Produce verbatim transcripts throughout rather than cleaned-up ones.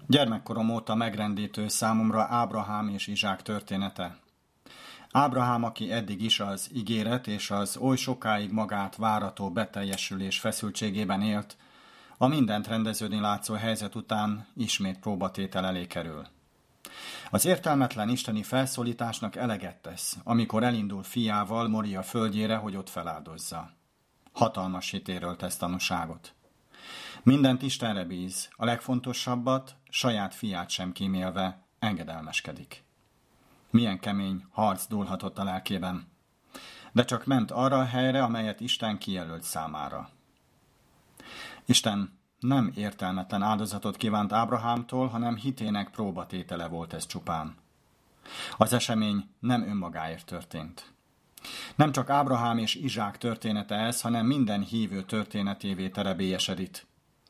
Gyermekkorom óta megrendítő számomra Ábrahám és Izsák története. Ábrahám, aki eddig is az ígéret és az oly sokáig magát várató beteljesülés feszültségében élt, a mindent rendeződni látszó helyzet után ismét próbatétel elé kerül. Az értelmetlen isteni felszólításnak eleget tesz, amikor elindul fiával Moria földjére, hogy ott feláldozza. Hatalmas hitéről tesz tanúságot. Mindent Istenre bíz, a legfontosabbat, saját fiát sem kímélve engedelmeskedik. Milyen kemény harc dúlhatott a lelkében. De csak ment arra a helyre, amelyet Isten kijelölt számára. Isten nem értelmetlen áldozatot kívánt Ábrahámtól, hanem hitének próbatétele volt ez csupán. Az esemény nem önmagáért történt. Nem csak Ábrahám és Izsák története ez, hanem minden hívő történetévé terebélyesedít.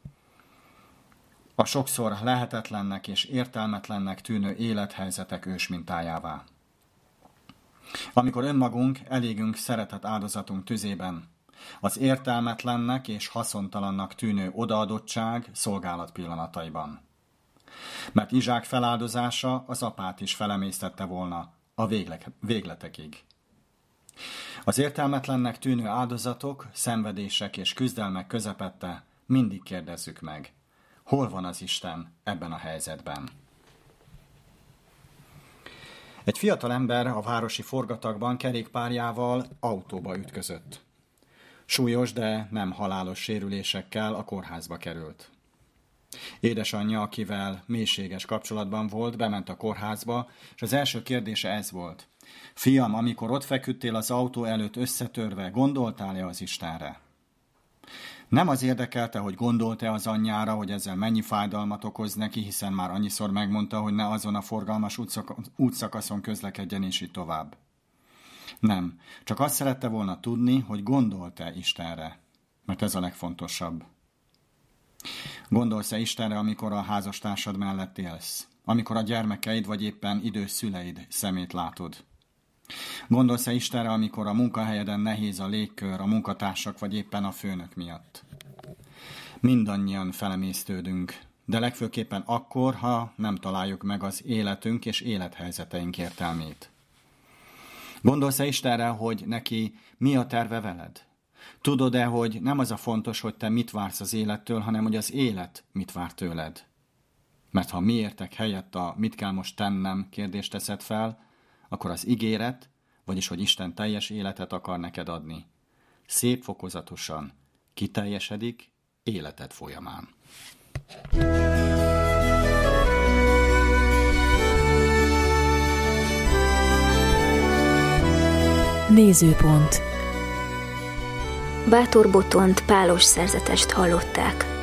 A sokszor lehetetlennek és értelmetlennek tűnő élethelyzetek ősmintájává. Amikor önmagunk elégünk szeretett áldozatunk tüzében, az értelmetlennek és haszontalannak tűnő odaadottság szolgálat pillanataiban. Mert Izsák feláldozása az apát is felemésztette volna a végletekig. Az értelmetlennek tűnő áldozatok, szenvedések és küzdelmek közepette mindig kérdezzük meg, hol van az Isten ebben a helyzetben? Egy fiatal ember a városi forgatagban kerékpárjával autóba ütközött. Súlyos, de nem halálos sérülésekkel a kórházba került. Édesanyja, akivel mélységes kapcsolatban volt, bement a kórházba, és az első kérdése ez volt. Fiam, amikor ott feküdtél az autó előtt összetörve, gondoltál-e az Istenre? Nem az érdekelte, hogy gondolt-e az anyjára, hogy ezzel mennyi fájdalmat okoz neki, hiszen már annyiszor megmondta, hogy ne azon a forgalmas útszakaszon közlekedjen, és így tovább. Nem, csak azt szerette volna tudni, hogy gondolt-e Istenre, mert ez a legfontosabb. Gondolsz-e Istenre, amikor a házastársad mellett élsz, amikor a gyermekeid vagy éppen idős szüleid szemét látod? Gondolsz-e Istenre, amikor a munkahelyeden nehéz a légkör, a munkatársak vagy éppen a főnök miatt? Mindannyian felemésztődünk, de legfőképpen akkor, ha nem találjuk meg az életünk és élethelyzeteink értelmét. Gondolsz-e Istenre, hogy neki mi a terve veled? Tudod-e, hogy nem az a fontos, hogy te mit vársz az élettől, hanem hogy az élet mit vár tőled? Mert ha miértek helyett a mit kell most tennem kérdést teszed fel, akkor az ígéret, vagyis hogy Isten teljes életet akar neked adni, szép fokozatosan kiteljesedik életed folyamán. Nézőpont. Bátor Botont pálos szerzetest hallották.